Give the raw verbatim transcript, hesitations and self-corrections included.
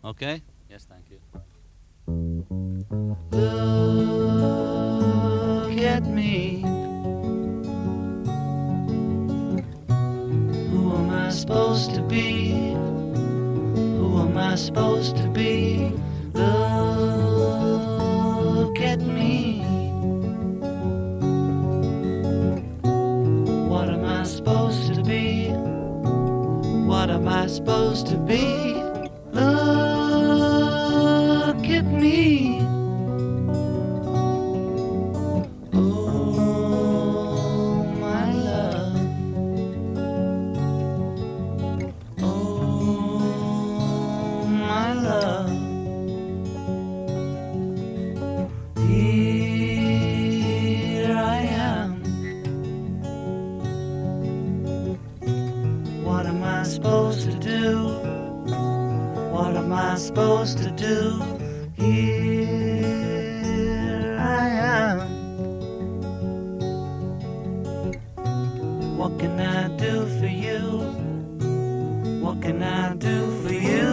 Okay? Yes, thank you. Look at me. Who am I supposed to be? Who am I supposed to be? Look at me. What am I supposed to be? What am I supposed to be? Look at me. Oh, my love. Oh, my love. Here I am. What am I supposed to do? What am I supposed to do? Here I am. What can I do for you? What can I do for you?